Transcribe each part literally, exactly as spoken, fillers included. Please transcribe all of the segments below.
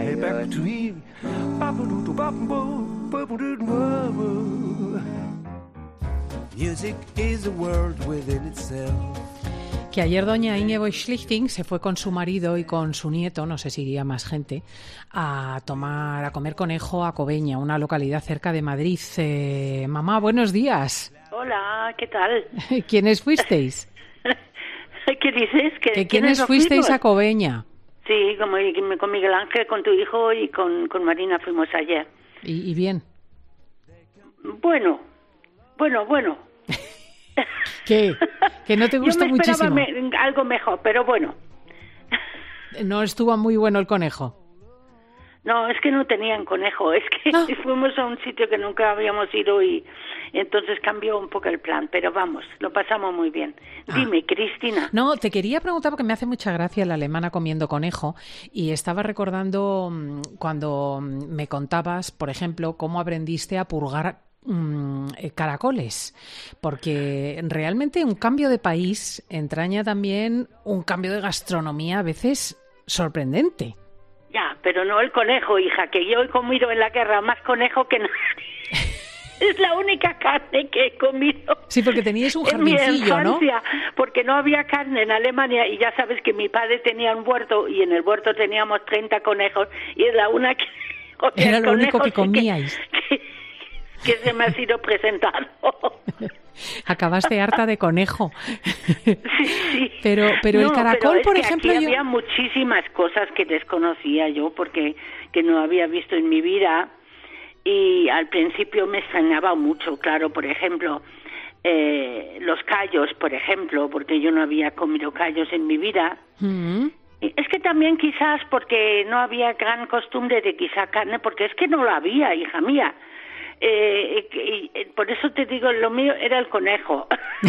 Hey, back to me. Music is a world within itself. Que ayer doña Ingeborg Schlichting se fue con su marido y con su nieto, no sé si iría más gente, a tomar, a comer conejo a Cobeña, una localidad cerca de Madrid. Eh, mamá, buenos días. Hola, ¿qué tal? ¿Quiénes fuisteis? ¿Qué dices? ¿Que, ¿Que ¿Quiénes fuisteis a Cobeña? Sí, como, con Miguel Ángel, con tu hijo y con, con Marina fuimos ayer. ¿Y, y bien? Bueno, bueno, bueno. ¿Qué? ¿Que no te gustó Yo me esperaba muchísimo? Me, algo mejor, pero bueno. ¿No estuvo muy bueno el conejo? No, es que no tenían conejo, es que ¿No? fuimos a un sitio que nunca habíamos ido y entonces cambió un poco el plan, pero vamos, lo pasamos muy bien. Ah. Dime, Cristina. No, te quería preguntar porque me hace mucha gracia la alemana comiendo conejo y estaba recordando mmm, cuando me contabas, por ejemplo, cómo aprendiste a purgar mmm, caracoles, porque realmente un cambio de país entraña también un cambio de gastronomía a veces sorprendente. Ya, pero no el conejo, hija, que yo he comido en la guerra más conejo que nadie. Es la única carne que he comido. Sí, porque teníais un en mi jardincillo, infancia, ¿no? porque no había carne en Alemania y ya sabes que mi padre tenía un huerto y en el huerto teníamos treinta conejos y es la una que... O sea, Era lo único que sí comíais. Que, que, que se me ha sido presentado. Acabaste harta de conejo. Sí, sí. Pero, pero no, el caracol, pero por es que ejemplo... Aquí yo... había muchísimas cosas que desconocía yo porque que no había visto en mi vida y al principio me extrañaba mucho, claro, por ejemplo, eh, los callos, por ejemplo, porque yo no había comido callos en mi vida. Mm-hmm. Es que también quizás porque no había gran costumbre de guisar carne, porque es que no la había, hija mía. Eh, y, y, por eso te digo, lo mío era el conejo.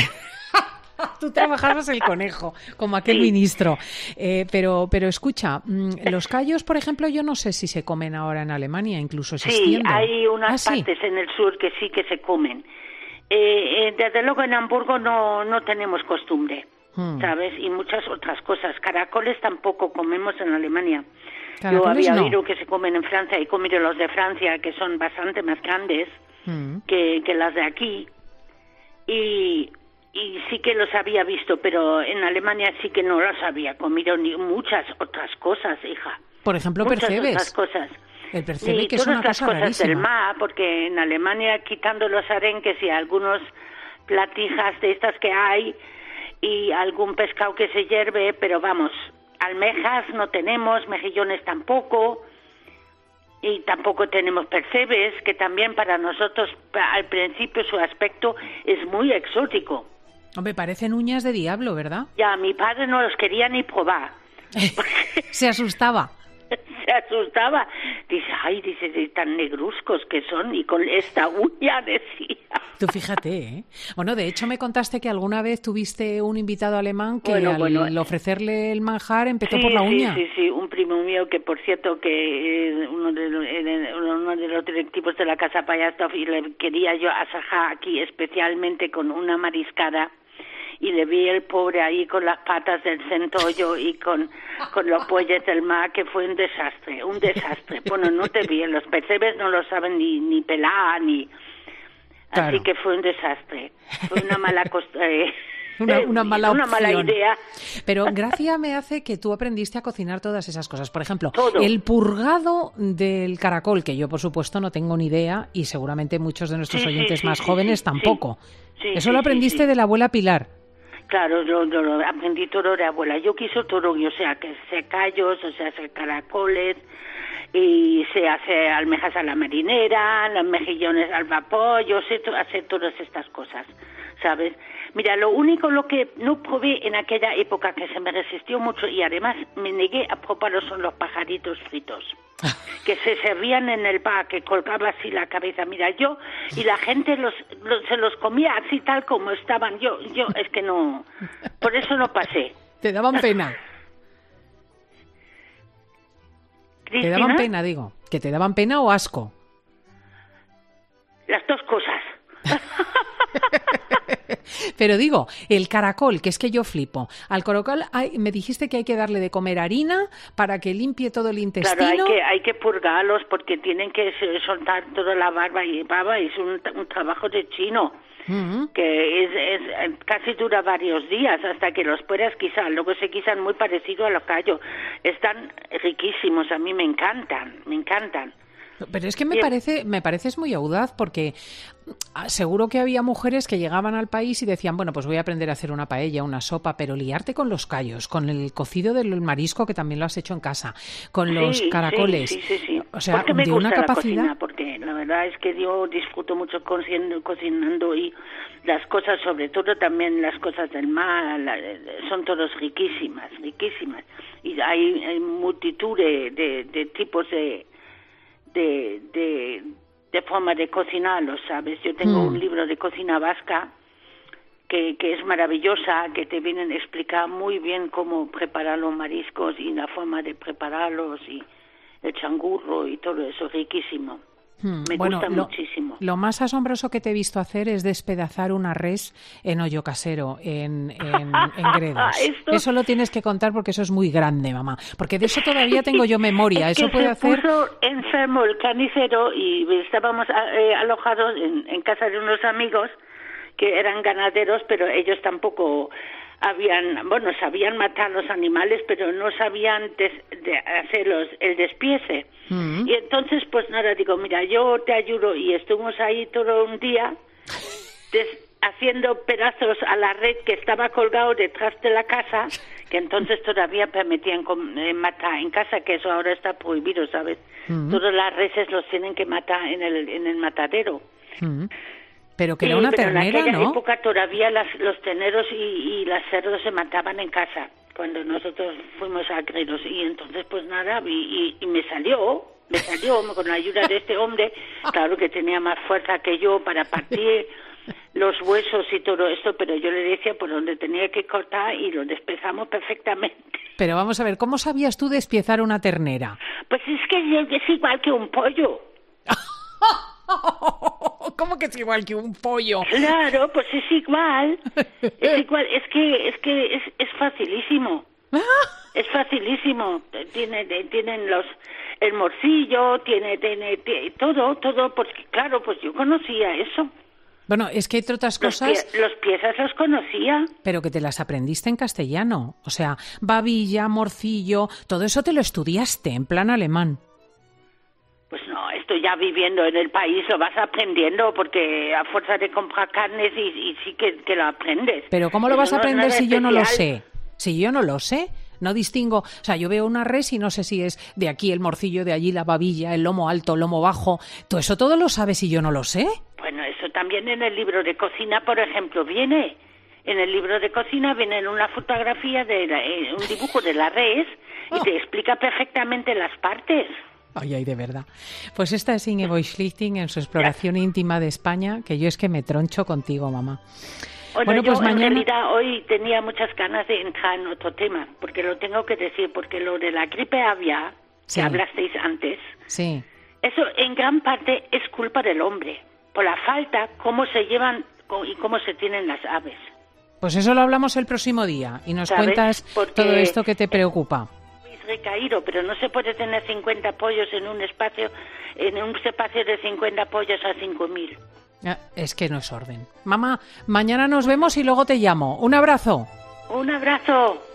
Tú trabajabas el conejo, como aquel Sí. ministro. Eh, pero, pero escucha, los callos, por ejemplo, yo no sé si se comen ahora en Alemania, incluso Sí, existiendo. hay unas ¿Ah, sí? partes en el sur que sí que se comen. Eh, eh, desde luego en Hamburgo no, no tenemos costumbre, Hmm. ¿sabes? Y muchas otras cosas. Caracoles tampoco comemos en Alemania. Yo Caracoles había no. oído que se comen en Francia y he comido los de Francia, que son bastante más grandes Hmm. que, que las de aquí. Y, y sí que los había visto, pero en Alemania sí que no los había comido ni muchas otras cosas, hija. Por ejemplo, Muchas percebes. otras cosas. El percebe, Y que es todas una las cosa cosas rarísima. del mar, porque en Alemania, quitando los arenques y algunos platijas de estas que hay y algún pescado que se hierve, pero vamos, almejas no tenemos, mejillones tampoco, y tampoco tenemos percebes, que también para nosotros al principio su aspecto es muy exótico. Hombre, parecen uñas de diablo, ¿verdad? Ya, mi padre no los quería ni probar. Se asustaba. Se asustaba. Dice, ay, dice, de tan negruzcos que son y con esta uña, decía. Tú fíjate, ¿eh? Bueno, de hecho me contaste que alguna vez tuviste un invitado alemán que Bueno, al bueno, ofrecerle el manjar empezó Sí, por la sí, uña. sí, sí, un primo mío que, por cierto, que eh, uno, de, los- eh, uno de los directivos de la Casa Payastov y le quería yo asajar aquí especialmente con una mariscada y le vi el pobre ahí con las patas del centollo y con, con los bueyes del mar, que fue un desastre, un desastre. Bueno, no te vi, los percebes no lo saben ni, ni pelar, ni... Claro. Así que fue un desastre, fue una mala cost- eh, Una, una mala una mala opción. idea. Pero gracia me hace que tú aprendiste a cocinar todas esas cosas. Por ejemplo, Todo. el purgado del caracol, que yo por supuesto no tengo ni idea y seguramente muchos de nuestros Sí, sí, oyentes sí, más sí, jóvenes sí, tampoco. sí. Eso Sí, lo sí, aprendiste sí. de la abuela Pilar. Claro, yo, yo lo aprendí todo de abuela. Yo quiso todo, o sea, que se callos, o sea, hacer caracoles, y se hace almejas a la marinera, los mejillones al vapor, yo sé to- hacer todas estas cosas, ¿sabes? Mira, lo único lo que no probé en aquella época que se me resistió mucho y además me negué a probarlo son los pajaritos fritos, que se servían en el bar, que colgaba así la cabeza. Mira, yo y la gente los, los se los comía así tal como estaban. Yo, yo es que no, por eso no pasé. Te daban pena. Te ¿Cristina? daban pena, digo. ¿Que te daban pena o asco? Las dos cosas. Pero digo, el caracol, que es que yo flipo. Al caracol hay, me dijiste que hay que darle de comer harina para que limpie todo el intestino. Claro, hay que, hay que purgarlos porque tienen que soltar toda la barba y baba. Es un, un trabajo de chino. Uh-huh. Que es, es casi dura varios días hasta que los puedas guisar. Luego se guisan muy parecido a los callos. Están riquísimos, a mí me encantan, me encantan. Pero es que me parece, me pareces muy audaz porque seguro que había mujeres que llegaban al país y decían, bueno, pues voy a aprender a hacer una paella, una sopa, pero liarte con los callos, con el cocido del marisco que también lo has hecho en casa, con los sí, caracoles. Sí, sí, sí, sí. O sea, porque me de gusta una capacidad. La cocina, porque la verdad es que yo disfruto mucho cocinando, cocinando y las cosas, sobre todo también las cosas del mar, la, son todas riquísimas, riquísimas. Y hay, hay multitud de, de, de tipos de De, de, de forma de cocinarlo, ¿sabes? Yo tengo mm. un libro de cocina vasca que, que es maravillosa, que te vienen a explicar muy bien cómo preparar los mariscos y la forma de prepararlos y el changurro y todo eso, riquísimo. Hmm. Me bueno, gusta lo, muchísimo. Lo más asombroso que te he visto hacer es despedazar una res en hoyo casero, en, en, en Gredos. Esto... Eso lo tienes que contar porque eso es muy grande, mamá. Porque de eso todavía tengo yo memoria. Es eso que puede se hacer. Puso enfermo el carnicero y estábamos eh, alojados en, en casa de unos amigos que eran ganaderos, pero ellos tampoco habían, bueno, sabían matar los animales, pero no sabían des, de hacerlos el despiece. Mm. Y entonces, pues nada, digo, mira, yo te ayudo, y estuvimos ahí todo un día des, haciendo pedazos a la red que estaba colgado detrás de la casa, que entonces todavía permitían eh, matar en casa, que eso ahora está prohibido, ¿sabes? Mm. Todas las reses los tienen que matar en el, en el matadero. Mm. Pero que era una sí, pero ternera, en aquella ¿no? época todavía las, los terneros y, y las cerdos se mataban en casa, cuando nosotros fuimos a Gredos. Y entonces, pues nada, y, y, y me salió, me salió con la ayuda de este hombre, claro que tenía más fuerza que yo para partir los huesos y todo esto, pero yo le decía por dónde tenía que cortar y lo despezamos perfectamente. Pero vamos a ver, ¿cómo sabías tú despiezar una ternera? Pues es que es igual que un pollo. ¿Cómo que es igual que un pollo? Claro, pues es igual. Es igual, es que es que es, es facilísimo. Es facilísimo. Tiene, tienen los el morcillo, tiene, tiene, tiene todo, todo, porque claro, pues yo conocía eso. Bueno, es que entre otras los cosas... Pie, los piezas los conocía. Pero que te las aprendiste en castellano. O sea, babilla, morcillo, todo eso te lo estudiaste en plan alemán. Pues no, esto ya viviendo en el país lo vas aprendiendo, porque a fuerza de comprar carnes y, y sí que, que lo aprendes. Pero ¿cómo lo vas Eso a aprender no si especial. yo no lo sé? Si yo no lo sé, no distingo. O sea, yo veo una res y no sé si es de aquí el morcillo, de allí la babilla, el lomo alto, el lomo bajo. ¿Todo eso todo lo sabes y yo no lo sé? Bueno, eso también en el libro de cocina, por ejemplo, viene. En el libro de cocina viene una fotografía, de la, eh, un dibujo de la res y oh. te explica perfectamente las partes. Ay, ay, de verdad. Pues esta es Ingeborg Schlichting en su exploración íntima de España, que yo es que me troncho contigo, mamá. Bueno, bueno pues yo mañana... en realidad hoy tenía muchas ganas de entrar en otro tema, porque lo tengo que decir, porque lo de la gripe aviar, sí. que hablasteis antes, sí. eso en gran parte es culpa del hombre, por la falta, cómo se llevan y cómo se tienen las aves. Pues eso lo hablamos el próximo día y nos ¿sabes? Cuentas Porque todo esto que te preocupa. Recaído, pero no se puede tener cincuenta pollos en un espacio, en un espacio de cincuenta pollos a cinco mil. Es que no es orden. Mamá, mañana nos vemos y luego te llamo. Un abrazo. Un abrazo.